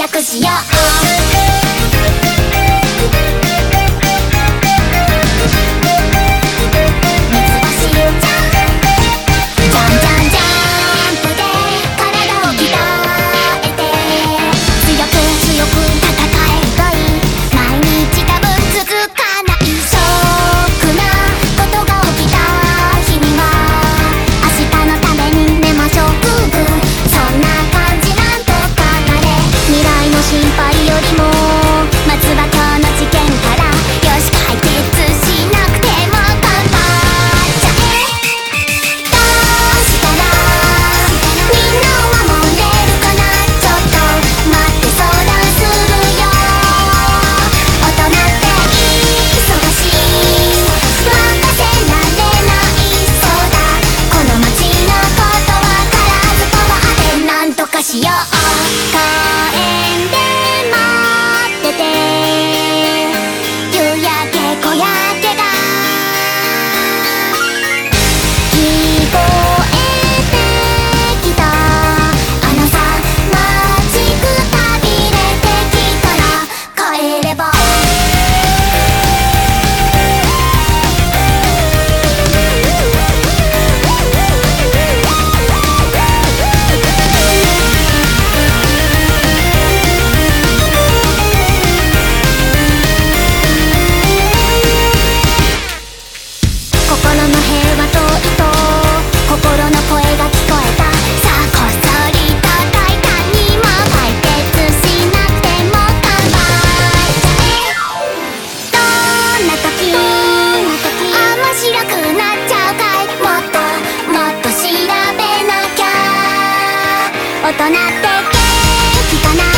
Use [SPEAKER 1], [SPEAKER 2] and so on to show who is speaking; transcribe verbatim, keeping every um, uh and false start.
[SPEAKER 1] 着しよう。しよう。公園で待ってて、夕焼け小焼けが聞こえてきた。あのさ、待ちくたびれてきたら帰れば。心の平和と糸、心の声が聞こえた。さあこっそりとタイタンにも解決しなくても構えちゃえ。どんな時面白くなっちゃうかい。もっともっと調べなきゃ。大人って元気かな。